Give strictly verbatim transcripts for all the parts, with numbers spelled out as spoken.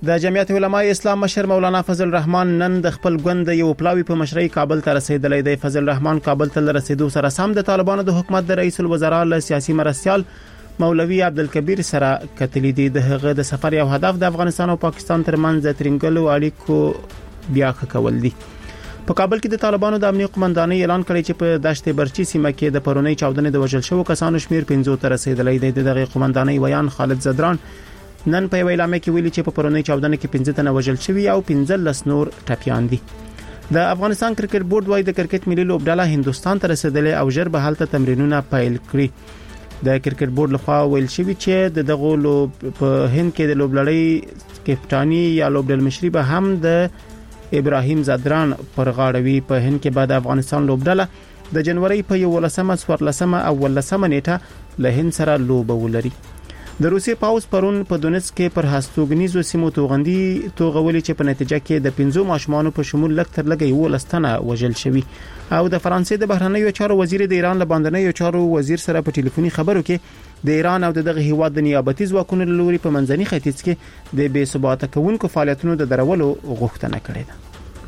د جمعیت علماء اسلام مشر مولانا فضل الرحمن نن د خپل ګوند یو پلاوی په مشرۍ کابل ته رسیدلی دی. فضل الرحمن کابل ته رسیدو سره سم د طالبانو د حکومت د رئیس الوزرا له سیاسي مرستيال مولوي عبدالکبیر سره کتلی دی. د هغه د سفر یو هدف د افغانستان او پاکستان ترمنځ د ترنګلو اړیکو بیا کول دي. په کابل کې د طالبانو د امنیت قومندانۍ اعلان کړی چې په دشت برچی سیمه کې د پرونی چاودنې د وژل شوو کسانو شمیر پنځو ته رسیدلی دی. دغه قومندانۍ ویان خالد زدران نن په ویلامه کې ویلي چې په پرونی چاودنه کې پنځه تنه وژل شوي او پنځه لس نور ټپيان دي. د افغانستان کرکټ بورډ وايي د کرکټ ملي لوبډله هندستان ته رسیدلې او ژر به هلته تمرینونه پیل کړي. د کرکټ بورډ لخوا ویل شوی چې د دغه لوب په هند کې د لوبلړۍ کپټانی یا لوبډل مشري به هم د ابراهیم زدران پر غاړوي. په هند کې بعد افغانستان لوبډله د جنوري په یولسمه څوارلسمه او ولسمه نیټه له هند سره لوب ولري. د روسي پاوز پرون په دونیتسک کې پر هستوګنیزو سیمو توغندي توغولي چې په نتیجه کې د پنځو ماشومانو په شمول لک تر لګي ولستانه وژل شوی. او د فرانسې د بهرنیو چارو وزیر د ایران له باندنیو چارو وزیر سره په ټلیفوني خبرو کې د ایران او دغه هیواد د نیابتي ځواکونو لوري په منځني ختیځ کې د بې ثباته کوونکو فعالیتونو د درولو غوښتنه کړې ده.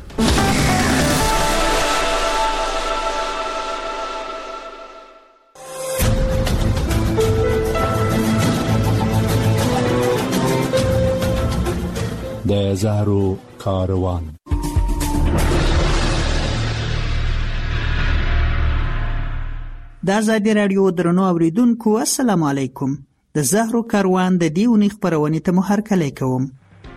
د زهرو کاروان. د آزادي رادیو درنو اوریدونکو السلام علیکم. د زهرو کاروان د دې اونۍ خپرونې ته مو هرکلی کوم.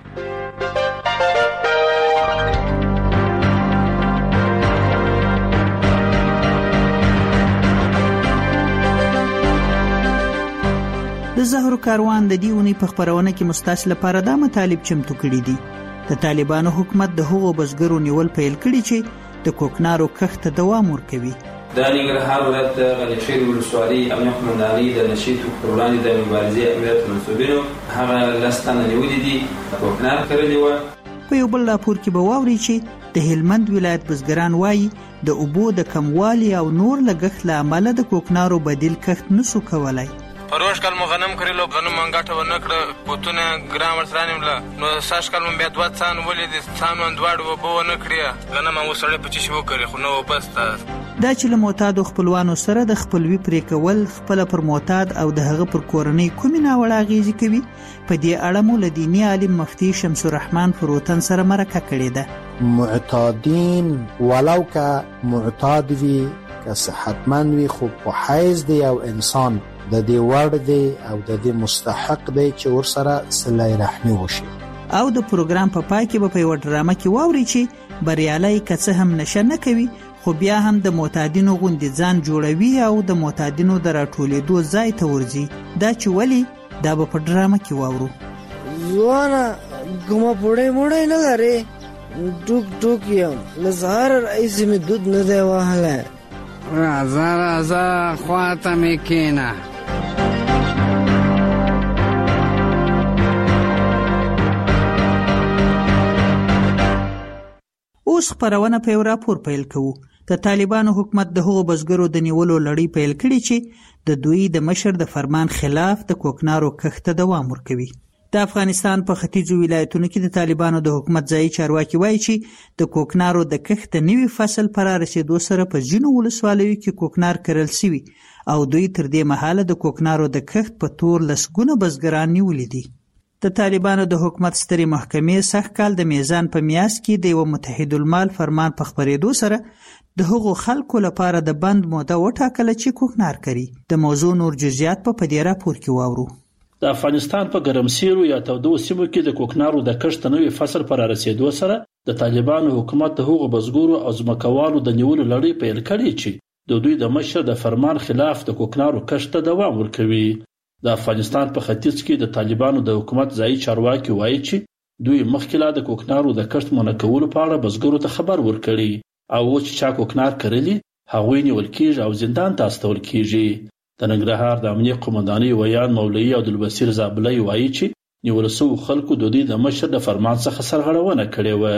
د زهرو کاروان د دې اونۍ په خپرونه کې مستاسل لپاره د مطالب چمتو کړي دي. د طالبانو حکومت د هغو بزګرو نیول پیل کړي چې د کوکنارو کښت ته دوام ورکوي. د ننګرهار ولایت د غنیخیل ولسوالۍ امنیت قومندانۍ د نشید پر وړاندې د مبارزې امنیت منسوبینو هغه لستانه نیولې دي کوکنار کړلې و. په یو بل راپور کې به واوري چې د هلمند ولایت بزګران وایي د اوبو د کموالي او نور لګښت له امله د کوکنارو بدیل کښت نشو کولای. پروش کال مو غنم کړلو غنم منګاټه ونه کړ پوتونه ګرام ورسرانیم له نو ساش کال مو بیا دوه څان ولې د څانو دواړو وبو نه کړیا غنم مو سره پچې شو کړی خو نو بس تا دا چې له معتاد خپلوانو سره د خپلوي پرې کول خپل پر معتاد او د هغه پر کورنۍ کومې ناوړه اغیزې کوي. په دې اړه مو له دیني عالم مفتي شمس الرحمن فروتن سره مرکه کړې ده. معتادین ولو که معتاد وي که صحتمند وي خو په حیث دی او انسان د دې وړ دی او د دې مستحق دی چې ورسره صله رحمي وشي. او د پروګرام په پای کې به په یو ډرامه کې واوري چې بریالي که څه هم نشه نه کوي خو بیا هم د معتادینو غوندې ځان جوړوي او د معتادینو د راټولېدو ځای ته ورځي. دا چې ولې دا به په ډرامه کې واورو. ځوانه کومه پوړې موړې نه لري ټوک ټوک یم له سهاره راهیسې مې دود نه دی وهلی. راځه راځه خواته مې کښېنه. اوس خپرونه په یو راپور پیل کوو. د طالبانو حکومت د هغو بزګرو د نیولو لړۍ پیل کړي چې د دوی د مشر د فرمان خلاف د کوکنارو کښت ته دوام ورکوي. د افغانستان په ختیځو ولایتونو کې د طالبانو د حکومت ځایي چارواکي وایي چې د کوکنارو د کښت د نوي فصل پر رسیدو سره په ځینو ولسوالیو کې کوکنار کرل شوي او دوی تر دې مهاله د کوکنارو د کښت په تور لسګونه بزګران نیولي دي. د طالبانو د حکومت سترې محکمې سږ کال د میزان په میاشت کې د یو متحد المال فرمان په خپرېدو سره د هغو خلکو لپاره د بند موده وټاکله چې کوکنار کوي. د موضوع نور جزئیات په دې راپور کې واورو. د افغانستان په ګرمسیرو یا تودو سیمو کې د کوکنارو د کښت نوې فصل پر رسیدو سره د طالبانو حکومت د هغو بزګرو او ځمکوالو د نیولو لړۍ پیل کړې چې د دوی د مشر د فرمان خلاف د کوکنارو کښت ته دوام ورکوي. د افغانستان په ختیځ کې د طالبانو د حکومت ځایي چارواکي وایي چې دوی مخکې لا د کوکنارو د کښت منع کولو په اړه بزګرو ته خبر ورکړي او چې چا کوکنار کرلی هغوی نیول کېږي او زندان ته استول کېږي. د ننګرهار د امنیت قومندانۍ ویان مولوي عبدالبصیر زابلی وایي چې نیول شوو خلکو د دوی د مشر د فرمان څخه سرغړونه کړې وه.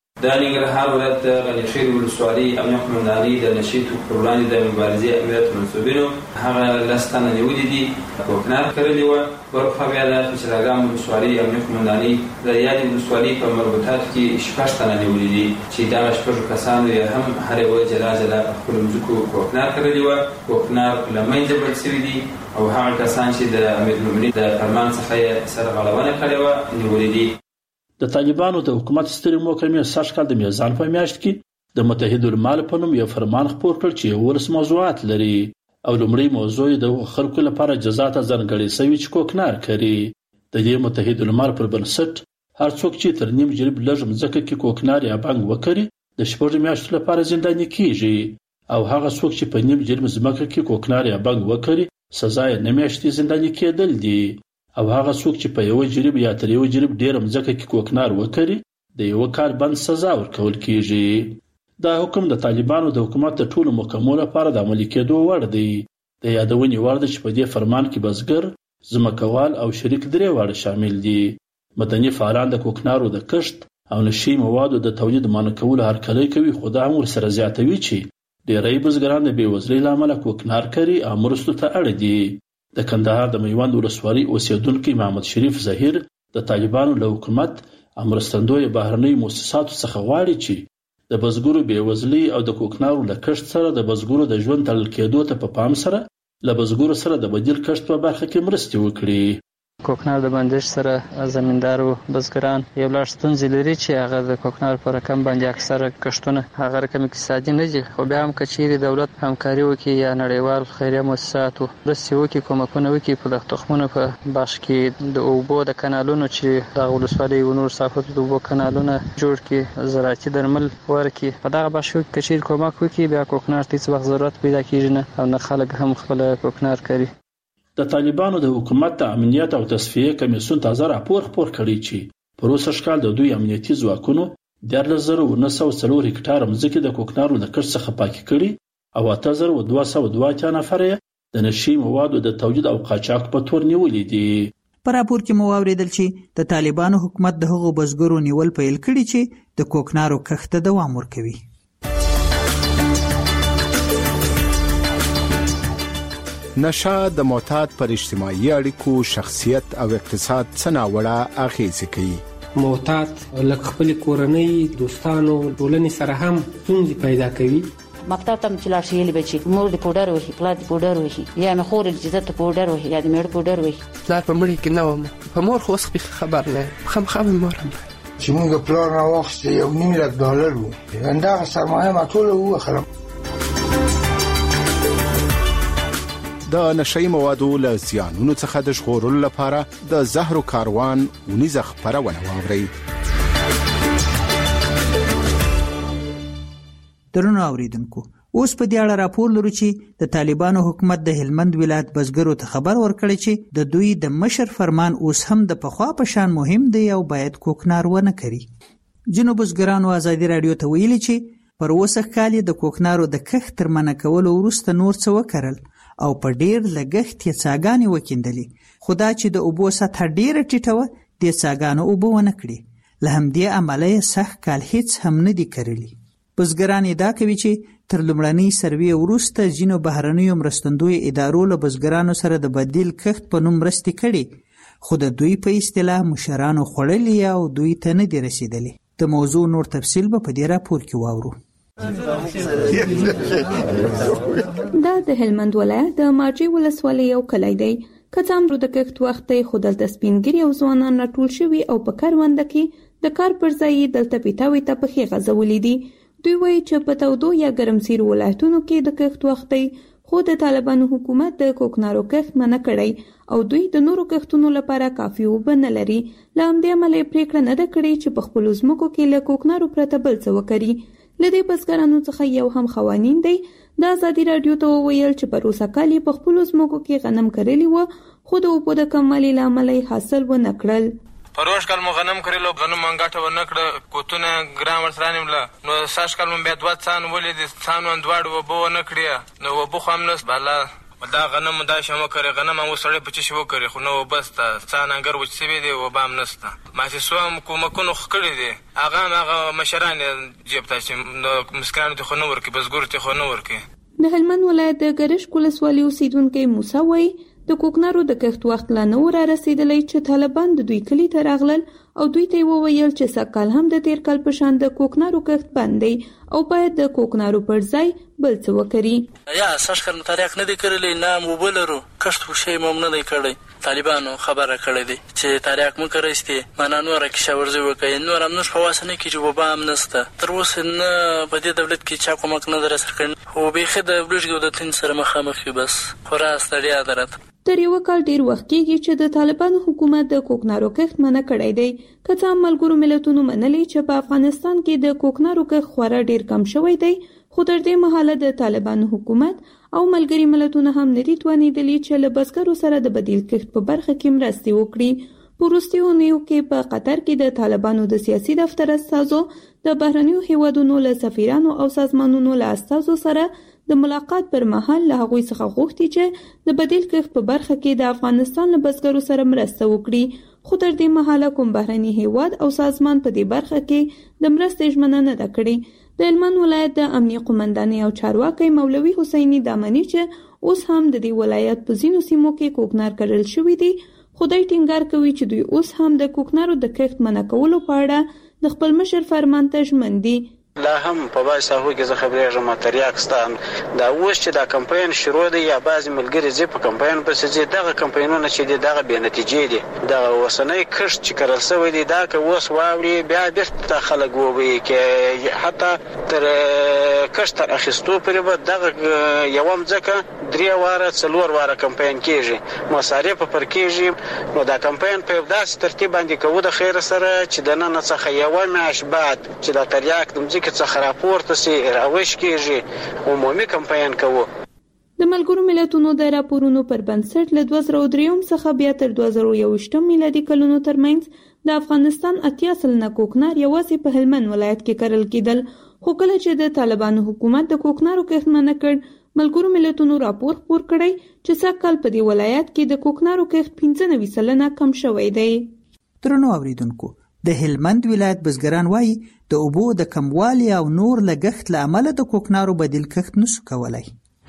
د ننګرهار ولایت د غنیخیل ولسوالۍ امنیه قومندانۍ د نشي توکو پر وړاندې د مبارزې امنیت منصوبینو هغه لس تنه نیولي دي کوکنار کرلې وه. ورپخوا بیا د پچراګام ولسوالۍ امنیه قومندانۍ د یادې ولسوالۍ په مربوطاتو کې شپږ تنه نیولي دي چې دغه شپږو کسانو یې هم هر یوه جلا جلا په خپلو مځکو کوکنار کرلې وه. کوکنار له منځه بړ شوي دي او هغه کسان چې د امیرالمؤمنین د فرمان څخه یې سرغړونه کړې وه نیولي دي. د طالبانو د حکومت سترې محکمې سږ کال د میزان په میاشت کې د متحد المال په نوم یو فرمان خپور کړ چې یولس موضوعات لري او لومړی موضوع د خلکو لپاره جزا ته ځانګړې شوې چې کوکنار کوي. د دې متحد المال پر بنسټ هر څوک چې تر نیم جریب لږ مځکه کې کوکنار یا بنګ وکړي د شپږو میاشتو لپاره زنداني کیږي او هغه څوک چې په نیم جریب ځمکه کې کوکنار یا بنګ وکړي سزا یې نه میاشتې زنداني کېدل دي او هغه څوک چې په یو جریب یا تر یو جریب ډیر مځکه کې کوکنار وکړي د یو کال بند سزا ورکول کیږي. دا حکم د طالبانو د حکومت د ټولو محکمو لپاره د عملي کېدو وړ دی. د یادونې وړ ده چې په دې فرمان کې بزګر، ځمکوال او شریک درې واړه شامل دي. مدني فعالان د کوکنارو د کښت او نشي موادو د تولید منع کولو هرکلی کوي، خو دا هم ورسره زیاتوي چې ډېری بزګران د بېوزلۍ له امله کوکنار کوي او مرستو ته اړ دي. د کندهار د میوند ولسوالۍ اوسیدونکي محمد شریف ظهیر د طالبانو له حکومت او مرستندویه بهرنۍ مؤسساتو څخه غواړي چې د بزګرو بېوزلۍ او د کوکنارو له کښت سره د بزګرو د ژوند تړل کېدو ته په پام سره له بزګرو سره د بدیل کښت په برخه کې مرستې وکړي. کوکنار د بندش سره زمیندارو بزګران یو لړ ستونزې لري چې هغه د کوکنار په رقم باندې اکثره کښتونه هغه رقم اقتصادي نه دي، خو بیا هم که چیرې دولت همکاري وکړي یا نړیوال خیریه مؤسساتو مرستې وکړي، کومکونه وکړي په دغه تخمونو په بخش کې د اوبو د کانالونو چې دغه ولسوالۍ و نور ساحاتو د اوبو کانالونه جوړ کړي، زراعتي درمل ورکړي، په دغه بخش کې که چیرې کومک وکړي بیا کوکنار ته هېڅ وخت ضرورت پیدا کېږي نه او نه خلک هم خپله کوکنار کوي. د طالبانو د حکومت د امنیت او تصفیه کمیسیون تازه راپور خپور کړی چې په روسر کال د دوی امنیتي ځواکونو دیارلس زره نهه سوه څلور هکټاره مځکې د کوکنارو د کښت څخه پاکې کړي او اته زره دوه سوه دوه اتیا نفر یې د نشي موادو د تولید او قاچاق په تور نیولي دي. په راپور کې مو واورېدل چې د طالبانو حکومت د هغو بزګرو نیول پیل کړي چې د کوکنارو کښت ته دوام ورکوي. نشه د معتاد پر اجتماعي اړیکو، شخصیت او اقتصاد څه ناوړه اغیزې کوي. معتاد لکه خپل کورنۍ، دوستانو، ټولنې سره هم ستونزې پیدا کوي. مکتب ته چې لاړ شي یې به چې مور د پوډر وهي، پلار د پوډر وهي، یا مې خور چې زه ته پوډر وهي یا د مېړه پوډر وهي. پلار په مړي کې نه وم، په مور خو اوس خبر نه خامخا مې مور هم چې موږ پلار راواخیستې یو نیم لک ډالر وو، همدغه سرمایه ما ټوله ووخلم. د نشئی موادو له زیانونو څخه د ژغورلو لپاره د زهرو کاروان ونیزه خپرونه واورئ. درنو اوریدونکو، اوس په دې اړه راپور لرو چې د طالبانو حکومت د هلمند ولایت بزګرو ته خبر ورکړی چې د دوی د مشر فرمان اوس هم د پخوا په شان مهم دی او باید کوکنار ونه کړي. ځینو بزګرانو ازادي راډیو ته ویلي چې پر اوسه کال د کوکنارو د کښت تر منع کولو وروسته نور څه وکړل او په ډیر لګښت یې څاګانې وکیندلې، خو دا چې د اوبو سطحه ډیره ټیټه وه دې څاګانو اوبه ونه کړې. له همدې امله یې سږ کال هیڅ هم نه دي کرلي. بزګران ادعا کوي چې تر لومړنۍ سروې وروسته ځینو بهرنیو مرستندویو ادارو له بزګرانو سره د بدیل کښت په نوم مرستې کړي، خو د دوی په اصطلاح مشرانو خوړلي او دوی ته نه دي رسیدلي. د موضوع نور تفصیل به په دې راپور کې واورو. دا د هلمند ولایت د مارجې ولسوالۍ یو کلی دی. که څه هم د کښت وخت دی، خو دلته سپینګیري او ځوانان راټول شوي او په کرونده کې د کار پر ځای یې دلته پیتاوي ته پښې غځولې دي. دوی وایي چې په تودو یا ګرمسیرو ولایتونو کې د کښت وخت دی، خو د طالبانو حکومت د کوکنارو کښت منع کړی او دوی د نورو کښتونو لپاره کافي اوبه نه لري. له همدې امله یې پرېکړه نه ده کړې چې په خپلو ځمکو کې له کوکنارو پرته بل څه وکړي. له دې بزګرانو څخه یو هم خوانین دی. د ازادي راډیو ته وویل چې په روسه کال یې په خپلو ځمکو کې غنم کرلي وه، خو د اوبو د کموالي له امله یې حاصل ونه کړل. پروش کال مو غنم کړلو، غنم مونږ ګټه ونه کړه، کوتونه ګرام ورسره نیمله. نو سږ کال مو بیا دوه څان ولیدې، څان ون دواړه اوبه ونه کړې، نو اوبه خو هم نه بالا دا غنم دا شمه کړي غنم او سړی په چشي وکړي خو نو بس تا څانګر وچ سوي دی و بام نسته ما چې سوم کومکونو خکړي دي هغه هغه مشران جيب ته چې مسکران ته خو نو ورکی بس ګور ته خو نو ورکی. د هلمند ولایت د ګرشک ولسوالۍ اوسیدونکي موسی وایي د کوکنارو د کښت وخت لا نه را رسیدلی چې طالبان د دوی کلي ته راغلل او دوی ته وویل چې سږکال هم د تیر کال په شان د کوکنارو کښت بند دی او باید د کوکنارو پر ځای بل څه وکړي. یا سږکال مو تاریخ نه دی کړلی نه مو بلرو کښت خو شی مو نه دی کړی طالبانو خبره کړې دي چې تاریخ مو کړی معنا نور کې شاورځي وکړي نور هم نور په واسه نه کې چې وبا هم نسته تر اوسه نه په دې دولت کې چا کومک نه در سره کړی خو بیخي د بلوشګو د تین سره مخامخ بس خورا ستړیا درته. تر یو کال ډیر وخت کېږي چې د طالبانو حکومت د کوکنارو کښت منع کړی دی که څه هم ملګرو ملتونو منلي چې په افغانستان کې د کوکنارو کښت خورا ډیر کم شوی دی خو تر دې مهاله د طالبانو حکومت او ملګري ملتونه هم نه دي توانېدلي چې له بزګرو سره د بدیل کښت په برخه کې مرستې وکړي. په وروستیو اونیو کې په قطر کې د طالبانو د سیاسي دفتر استازو د بهرنیو هیوادونو له سفیرانو او سازمانونو له استازو سره د ملاقات پر مهال له هغوی څخه غوښتي چې د بدیل کښت په برخه کې د افغانستان له بزګرو سره مرسته وکړي خو تر دې مهاله کوم بهرني هیواد او سازمان په دې برخه کې د مرستې ژمنه نه ده کړې. د هلمند ولایت د امنیه قومندانې او چارواکي مولوي حسیني دامني چې اوس هم د دې ولایت په ځینو سیمو کې کوکنار کرل شوي دي خدای ټینګار کوي چې دوی اوس هم د کوکنارو د کښت منع کولو په اړه د خپل مشر فرمان ته ژمن دي. لا هم په بعض ساحو کې زه خبرېږم تریاک ستان دا اوس چې دا کمپاین شروع دی یا بعضې ملګري ځي په کمپاین پسې ځي دغه کمپاینونه چې دي دغه بې نتیجې دي دغه اوسنی کښت چې کرل شوی دی دا که اوس واوري بیا بېرته خلک ووایي که حتی تر کښت تر اخیستو پورې به دغه یوه مځکه درې واره څلور واره کمپاین کېږي مصارف پر کېږي نو دا کمپاین په یو داسې ترتیب باندې کوو د خیر سره چې د نن څخه یوه میاشت بعد چې دا تریاک د مځکې څخه راپورته سي راوښ کېږي عمومي کمپاین کوو. د ملګرو ملتونو د راپورونو پر بنسټ له دوه زره درې څخه بیا تر دوه زره یو میلادي کلونو ترمنځ د افغانستان اتیا سلنه کوکنار یوازې په هلمند ولایت کې کرل کېدل خو کله چې د طالبانو حکومت د کوکنارو کښت منع کړ ملګرو ملتونو راپور خپور کړی چې سږکال په دې ولایت کې د کوکنارو کښت پنځه نوي سلنه کم شوی دی. درنو اوریدونکو د هلمند ولایت بزګران وایي د اوبو د کموالي او نور لګښت له امله د کوکنارو بدیل کښت نشو کولای.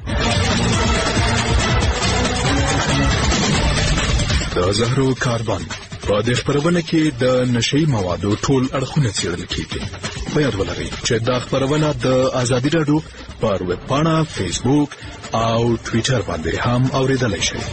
د زهرو کاروان په دې خبرونه کې د نشئی موادو ټول اړخونه څېړل کیږي. په یاد ولرئ چې دا خبرونه د ازادي راډیو پر ویب پاڼه فیسبوک او ټویټر باندې هم اوریدلای شئ.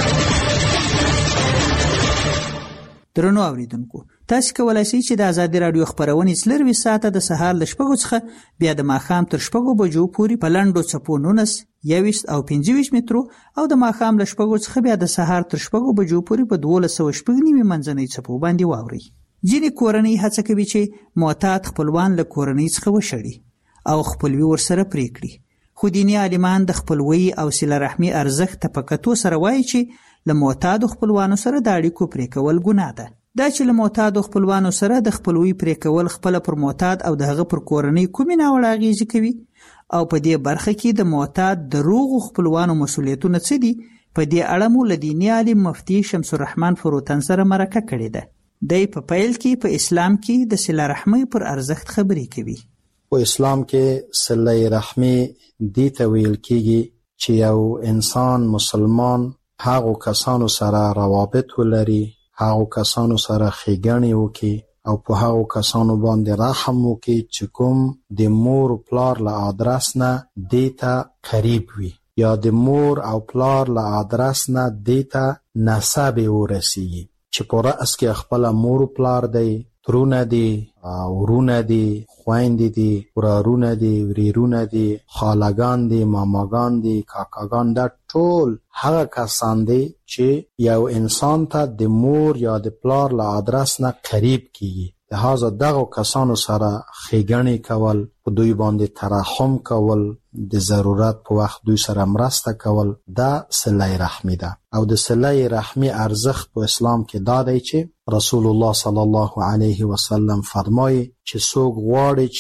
درنو اوریدونکو تاسو کولای شئ چې د ازادي راډیو خبرونه څلروي ساعته د سهار ل شپږو څخه بیا د ماښام تر شپږو بجو پورې په لنډو څپو نولس یویشت او پنځه ویشت مترو او د ماښام ل شپږو څخه بیا د سهار تر شپږو بجو پورې په دولس سوه شپږ نیمې منځنۍ څپو باندې واورئ. ځینې کورنۍ هڅه کوي چې معتاد خپلوان له کورنۍ څخه وشړي او خپلوي ورسره پرې کړي خو دیني عالمان د خپلوۍ او صله رحمي ارزښت ته په کتو سره وایي چې له معتادو خپلوانو سره د اړیکو پرې کول ګناه ده. دا چې له معتادو خپلوانو سره د خپلوۍ پرې کول خپل پر معتاد او د هغه پر کورنۍ کومې ناوړه اغېزې کوي او په دې برخه کې د معتاد د روغو خپلوانو مسؤلیتونه څه دي په دې اړه مو له دیني عالم مفتي شمس الرحمن فروتن سره مرکه کړې ده. دی په پیل کې په اسلام کې د صله رحمۍ پر ارزښت خبرې کوي. په اسلام کې صله رحمي دې ته ویل کېږي چې یو انسان مسلمان هغو کسانو سره روابط ولري هغو کسانو سره ښېګڼې وکړي او په هغو کسانو باندې رحم وکړي چې کوم د مور او پلار له ادرس نه دې ته قریب وي یا د مور او پلار له ادرس نه دې ته نسب ورسیږي چې په رأس کې خپله مور او پلار دی ترونه دي ورونه دي خویندې دي ورارونه دي وریرونه دي خالګان دي ماماګان دي کاکاګان دا ټول هغه کسان دي چې یو انسان ته د مور یا د پلار له ادرس نه قریب کیږي. لہذا دغه کسانو سره ښېګڼې کول په دوی باندې ترحم کول د ضرورت په وخت دوی سره مرسته کول دا صله رحمي ده او د صله رحمي ارزښت په اسلام کې دا دی چې رسول الله صلی الله علیه وسلم فرمایي چې څوک غواړي چې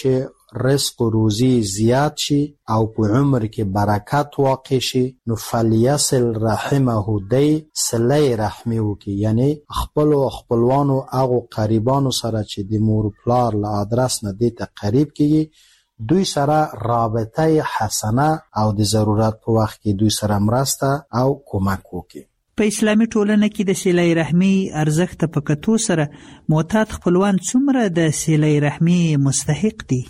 رزق و روزی زیاد شي او په عمر کې برکت واقع شي نو فلیصل رحمه دی صله رحمی وکي، یعنی خپل او خپلوانو او قریبانو سره چې د مور پلار له ادرس نه دې ته قریب کیږي دوی سره رابطه حسنه او د ضرورت په وخت کې دوی سره مرسته او کمک وکي. په اسلامي ټولنه کې د صله رحمی ارزښت په کتو سره معتاد خپلوان څومره د صله رحمی مستحق دي؟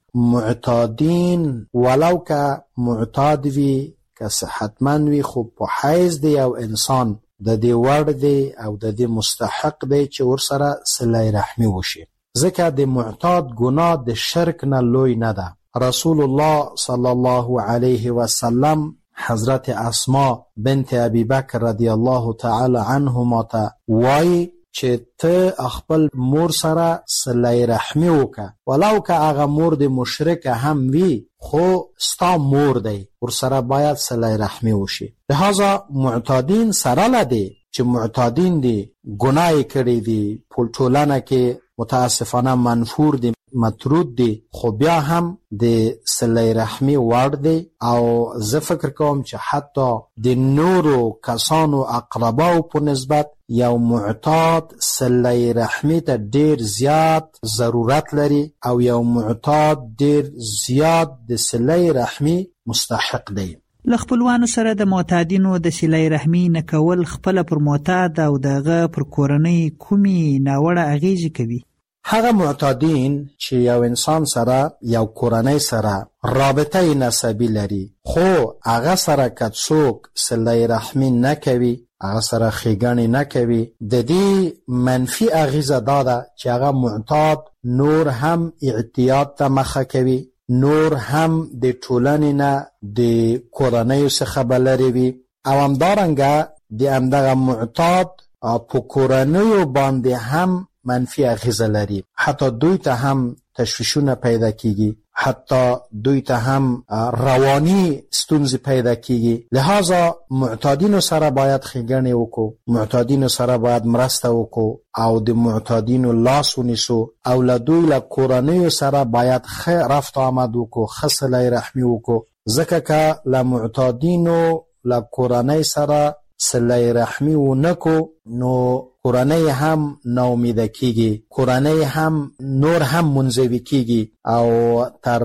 معتادین ولو که معتاد وي که صحتمند وي خو په حیث دی او انسان د دې وړ دی او د دې مستحق دی چې ورسره صله رحمی وشي، ځکه د معتاد ګناه د شرک نه لوی نه ده. رسول الله صلی الله علیه وسلم حضرت اسماء بنت ابي بکر رضی الله تعالی عنهما ته وایي چې ته خپل مور سره صله رحمی وکړه، ولو که هغه مور د مشرک هم وي خو ستا مور دی، ورسره باید صله رحمی وشي. لہذا معتادین سره لدی چې معتادین دی ګناه کړی دی په ټولنه کې متاسفانه منفور دی مطرود دی، خو بیا هم د صله رحمی وړ دی او زه فکر کوم چې حتی د نورو کسانو اقرباو په نسبت یو معتاد صله رحمی ته ډیر زیات ضرورت لري او یو معتاد ډیر زیات د صله رحمی مستحق دی. له خپلوانو سره د معتادینو د صله رحمی نه کول خپل پر معتاد او دغه پر کورنۍ کومي ناوړه اغیزې کوي؟ هغه معتادین چې یو انسان سره یو کورنۍ سره رابطه نسبی لري خو هغه سره که څوک صله رحمی نه کوي، هغه سره ښېګڼې نه کوي، د دې منفي اغیزه دا ده چې هغه معتاد نور هم اعتیاد ته مخه کوي، نور هم د ټولنې نه د کورنیو څخه به لرې وي او همدارنګه د همدغه معتاد په کورنیو باندې هم منفی اغیزه لري، حتی دوی ته هم تشویشونه پیدا کیږي، حتی دوی ته هم روانی ستونزې پیدا کیږي. لہذا معتادینو سره باید ښېګڼې وکړو، معتادینو سره باید مرسته وکړو او د معتادینو لاس ونیسو او له دوی له کورنیو سره باید ښه رفت آمد وکړو، ښه صله رحمی وکړو، ځکه که له معتادینو له کورنۍ سره صله رحمی ونکو نو کورنۍ هم ناامیده کیږي، کورنۍ هم نور هم منزوی کیږي او تر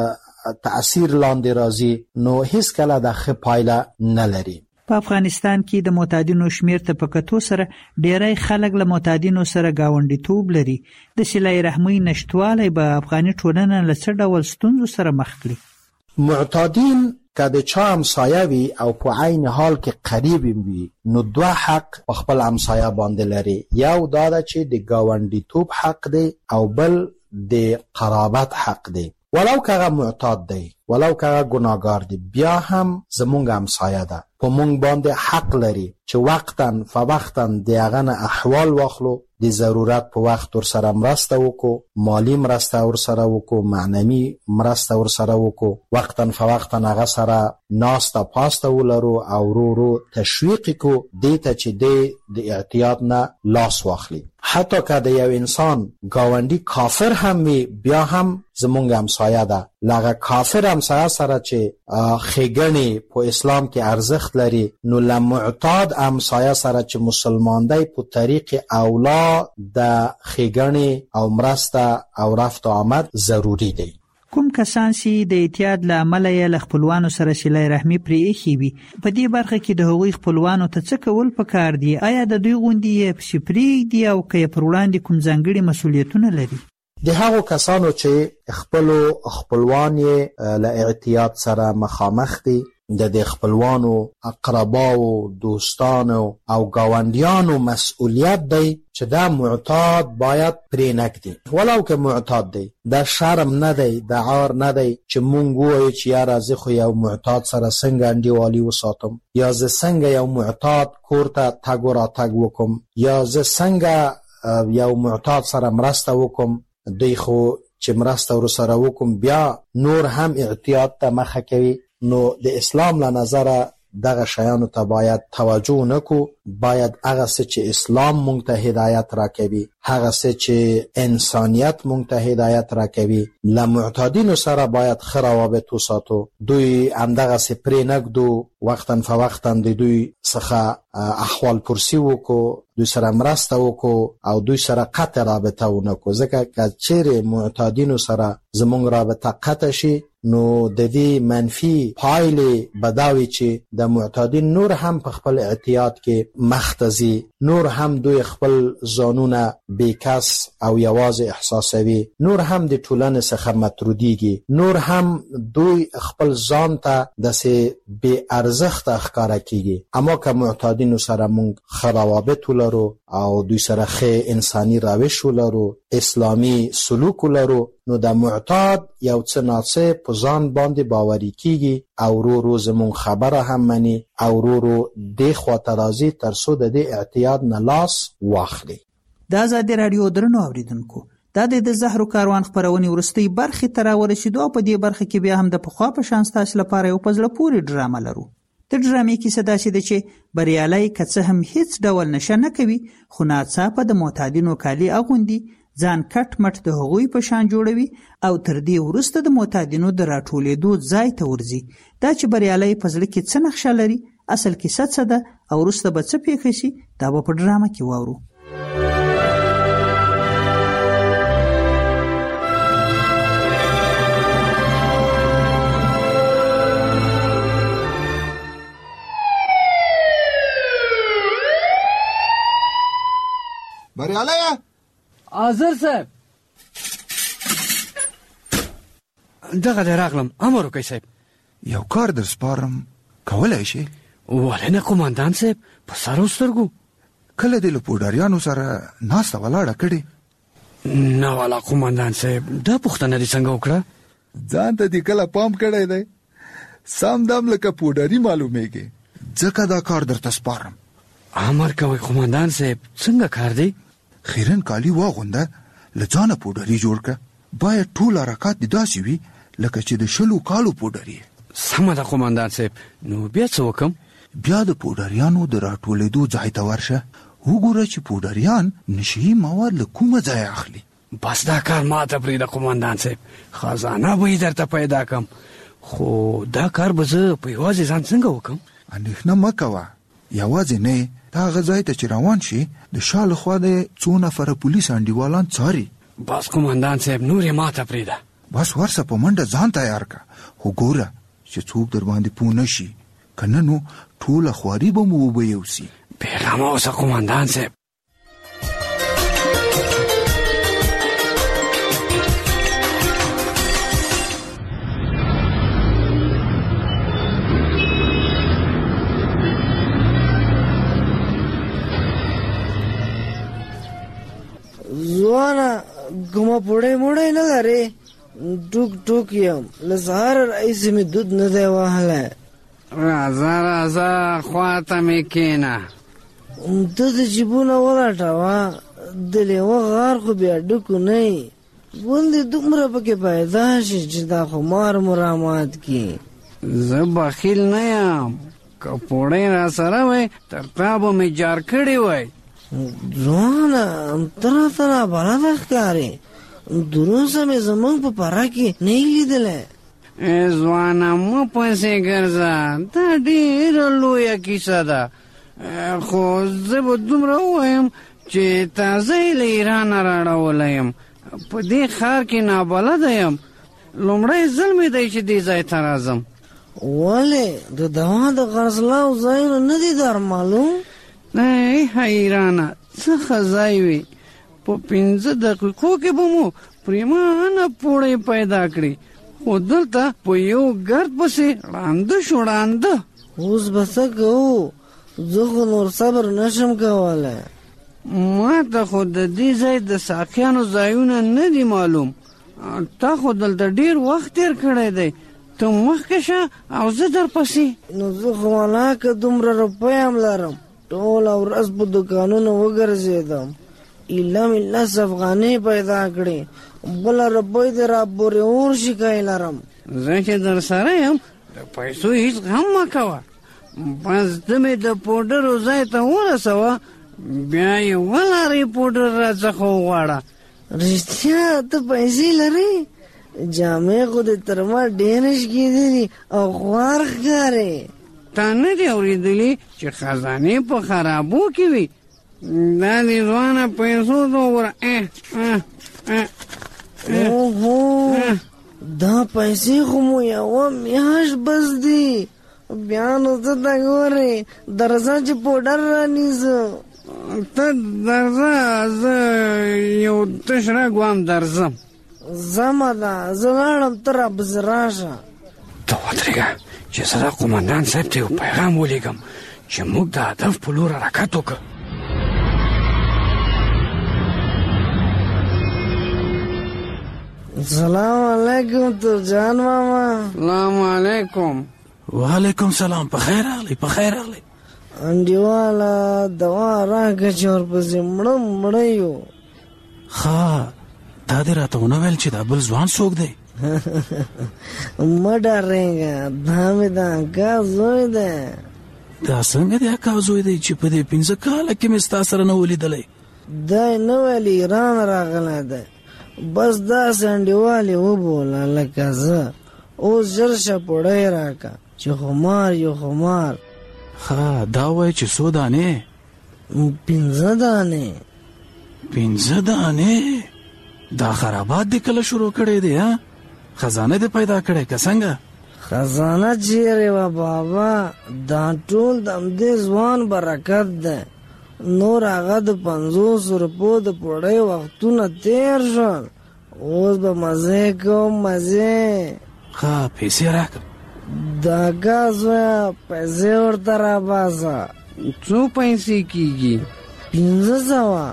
تأثیر لاندې راځي، نو هیڅ کله د ښه پایله نه لري. په افغانستان کې د معتادینو شمیر ته په کتو سره ډیری خلک له معتادینو سره گاونډیتوب لري. د صله رحمی نشټوالی به افغاني ټولنه له څه ډول ستونزو سره مخ کړي؟ معتادین که د چا همسایه وي او په عین حال کې قریب وي نو دوه حق په خپل همسایه باندې لري، یو دا ده چې د گاونډیتوب حق دی او بل د قرابت حق دی. ولو که هغه معتاد دی، ولو که هغه ګناهګار دی، بیا هم زمونږ همسایه ده، په مونږ باندې حق لري چې وقتاً فوقتاً د هغه نه احوال واخلو، د ضرورت په وخت ورسره مرسته وکړو، مالی مرسته ورسره وکړو، معنوي مرسته ورسره وکړو، وقتاً فوقتاً هغه سره ناسته پاسته ولرو او ورو ورو تشویق کړو دې ته چې دی د اعتیاد نه لاس واخلي. حتی که د یو انسان گاونډي کافر هم وي بیا هم زمونږ همسایه ده، لغه کافر همسایه سره چې ښېګڼې په اسلام کې ارزښت لري نو له معتاد همسایه سره چې مسلمان دی په طریق اولا د ښېګڼې او مرسته او رفت آمد ضروری دی. کوم کسان چې د اعتیاد له امله یې له خپلوانو سره صله رحمي پرې ایښې وي، په دې برخه کې د هغوی خپلوانو ته څه کول پکار دي؟ آیا د دوی غوندې یې پسې پرېږدي او که یې پر وړاندې کوم ځانګړي مسؤلیتونه لري؟ د هغو کسانو چې خپلو خپلوان یې له اعتیاد سره مخامخ دي، د دې خپلوانو اقرباو دوستانو او گاونډیانو مسؤلیت دی چې دا معتاد باید پرې نږدي، ولو که معتاد دی، دا شرم نه دی، دا عار نه دی چې مونږ ووایو چې یاره زه خو یو معتاد سره څنګه انډیوالي وساتم، یا زه څنګه یو معتاد کور ته تګ و راتګ وکم، یا زه څنګه یو معتاد سره مرسته وکم، دوی خو چې مرسته ورسره وکم بیا نور هم اعتیاد ته مخه کوي. نو د اسلام له نظره دغه شیانو ته باید توجه نکو. باید هغه څه چې اسلام مونږ ته هدایت راکوي، هغه څه چې انسانیت مونږ ته هدایت راکوي، له معتادینو سره باید ښه روابط وساتو. دوی همدغسې پرې نږدو، وقتا فوقتا د دوی څخه احوال پرسی وکړو، دوی سره مرسته وکړو او دوی سره قطع رابطه ونه کړو. ځکه که چیرې معتادینو سره زمونږ رابطه قطع شي نو د دې منفي پایلې به دا وي چې د معتادین نور هم په خپل اعتیاد کې مخ ته ځي، نور هم دوی خپل ځانونه بیکس او یوازې احساسوي، نور هم د ټولنې څخه مطرودیږي، نور هم دوی خپل ځان ته داسې بې ارزښته ښکاره کیږي. اما که معتادینو سره مونږ ښه روابط ولرو او دوی سره ښه انساني روش ولرو، اسلامي سلوک ولرو، نو د معتاد یو څه ناڅه په ځان باندې باوري کیږي او ورو ورو زمونږ خبره هم مني او ورو ورو دې خواته راځي تر څو د دې اعتیاد نه لاس واخلي. د ازادي راډیو درنو اوریدونکو، دا د زهرو کاروان خپرونې وروستۍ برخې ته راورسېدو او په دې برخه کې بیا هم د پخوا په شان ستاسو لپاره یو په زړه پورې ډرامه لرو. د ډرامې کیسه داسې ده چې بریالی که څه هم هیڅ ډول نشه نه کوي، خو ناڅاپه د معتادینو کالي اغوندي، ځان کټ مټ د هغوی په شان جوړوي او تر دې وروسته د معتادینو د راټولېدو ځای ته ورځي. دا چې بریالی په زړه کې څه نقشه لري، اصل کیسه څه ده او وروسته به څه پېښه شي، دا به په ډرامه کې واورو. بریالی حاضر صاحب، دغه دی راغلم. امر وکړئ صاحب. یو کار در سپارم، کولی شي؟ ولې نه قومندان صاحب، په سرو سترګو. کله دې له پوډریانو سره ناسته ولاړه کړې؟ نه والا قومندان صاحب، دا پوښتنه دې څنګه وکړه؟ ځان ته دې کله پام کړی دی؟ سم دم لکه پوډري معلومیږي، ځکه دا کار درته سپارم. امر کوئ قومندان صاحب، څنګه کار دی؟ خیرن کالی واغونده، له ځانه پوډري جوړ که. باید ټول حرکات دې داسې وي لکه چې د شلو کالو پوډري. سمه ده قومندان صاحب، نو بیا څه وکم؟ بیا د پوډریانو د راټولېدو ځای ته ورشه، وګوره چې پوډریان نشهي مواد له کومه ځای اخلي. بس دا کار ماته پرېږده قومندان صاحب، خزانه به یې درته پیدا کم. خو دا کار به زه په یوازې ځان څنګه وکم؟ اندېښنه مه کوه، یوازې نه ته هغه ځای ته چې روان شي د شا له خوا د څو نفره پولیس انډیوالان څاري. بس قومندان صاحب، نور یې ماته پرېږده. بس ورسه په منډه ځان تیار که، خو ګوره چې څوک در باندې پوه نه شي، که نه نو ټوله خواري به مو وبه یوسي. بېغمه اوسه قومندان صاحب. ځوانه کومه پوړی موړی نه لرې؟ ټوک ټوک یم، له سهاره راهیسې مې دود نه دی وهلی. راځه راځه خواته مې کښېنه. ته د جیبونه ولټوه، د لیوه غار خو بیا ډکو نه یي، ولې دومره پکې پیدا شي چې دا خمار مو رامات کړي. زه بخیل نه یم، که پوړی را سره وی تر تا به مې جار کړی وی. ځوانه ته راته نابلده ښکارې، دروسه مې زموږ په پره کې نه یې لیدلی. ځوانه مه پسې ګرځه، دا ډېره لویه کیسه ده، خو زه به دومره ووایم چې تازه یې له ایرانه راړولی یم. په دې ښار کې نابلده یم، لومړی ځل مې دی چې دې ځای ته راځم. ولې د دوا د خرڅلاو ځایونه نه دي در معلوم؟ ای حیرانه، څه ښه ځای وي، په پنځه دقیقو کې به مو پرېمانه پوړی پیدا کړي، خو دلته په یو ګرد پسې ړانده شو ړانده. اوس به څه کوو؟ زه خو نور صبر نشم کولی. ما ته خو د دې ځای د ساقیانو ځایونه نه دي معلوم. تا خو دلته ډېر وخت تېر کړی دی، ته مخکې شه او زه در پسې. نو زه خو ملاکه دومره روپۍ هم لرم، ټوله ورځ په دوکانونو وګرځېدم، ایله مې لس افغانۍ پیدا کړې، بله روپۍ دې را پورې ورشي که یې لرم. زه چې در سره یم د پیسو هېڅ غم مه کوه، بس ته مې د پوډرو ځای ته ورسوه بیا یې ولارې پوډر راڅخه وغواړه. رښتیا ته پیسې لرې؟ جامې خو دې تر ما ډېرې شکېدلې او خوار ښکارې. تا نه دي اورېدلي چې خزانې په خرابو کې وي؟ دا دې ځوانه پیسو ته وګوره. اوهو دا پیسې خو مو یوه میاشت بس دي. بیا نو ته ته ګورې درځه چې پوډر رانیسه. ته درځه زه یو تش رګ وام درځم. زمه ده زه لاړم ته رابزې راشه. ته ودرېږه چې زه د قومندان صاحب ته یو پیغام ولیږم چې موږ د هدف په لور حرکت وکړو. سلام علیکم ترجان ماما. سلام علیکم. وعلیکم سلام. په خیر راغلی په خیر راغلی. انډیواله دوا راکړه چې ورپسې مړه مړه یو. ښه دا دې راته ونه ویل چې دا بل ځوان څوک دی؟ مه ډارېږه دا مې د اکا زوی دی. دا څنګه د اکا زوی دی چې په دې پنځه کاله کې مې ستا سره نه ولیدلی؟ دی نه ویل ایران راغلی دی. بس داسې انډیوالې وبوله لکه زه. اوس ژر شه پوړی راکړه چې خمار یو خمار. ښه دا وایي چې څو دانې؟ پنځه دانې. پنځه دانې؟ دا خرابات دې کله شروع کړی دی؟ ها خزانه دې پیدا کړی که څنګه؟ خزانه چیرې وه بابا؟ دا ټول د همدې ځوان برکت دی. نور هغه د پنځوسو روپو د پوړۍ وختونه تېر شول. اوس به مزې کوم مزې. ښه پیسې راکړه. د اکا زویه پیسې ورته راباسه. څو پیسې کېږي؟ پنځه سوه.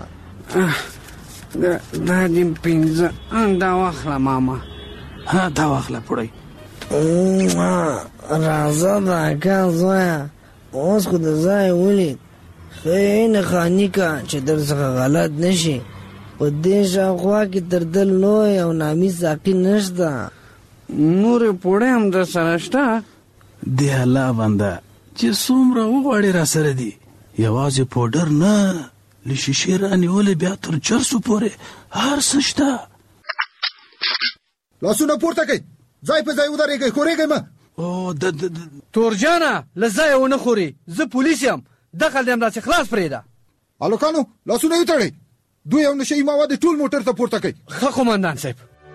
دا دې پنځه. دا واخله ماما. ها دا واخله پوړۍ. راځه د اکا زویه اوس خو د ځای ولید. ښه نښاني که چې در څخه غلط نه شي. په دې شاوخوا کې تر ده لوی او نامي ساقي نشته. نورې پوړۍ هم در سره شته؟ دی الله بنده چې څومره وغواړې را سره دي. یوازې پوډر نه له شیشې رانیولې بیا تر چرسو پورې هر څه شته. لاسونه پورته کړئ. ځای په ځای ودرېږئ. ښورېږئ مه. تورجانه له ځایه ونه خورې. زه پولیس یم. دخل دې همداسې خلاص پرېږده. هلکانو لاسونه یې وتړئ. دوی او نشه یي مواد ټول موټر ته پورته کړئ. ښه قومندان صاحب.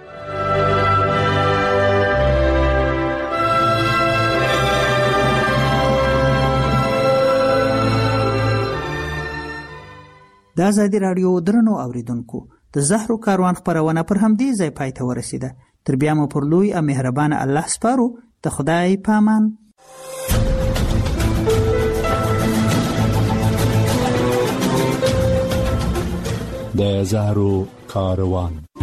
د ازادي راډیو درنو اوریدونکو د زهرو کاروان خپرونه پر همدې ځای پای ته ورسیده. تر بیا مو پر لوی او مهربان الله سپارو. د خدای په امان. د زهرو کاروان.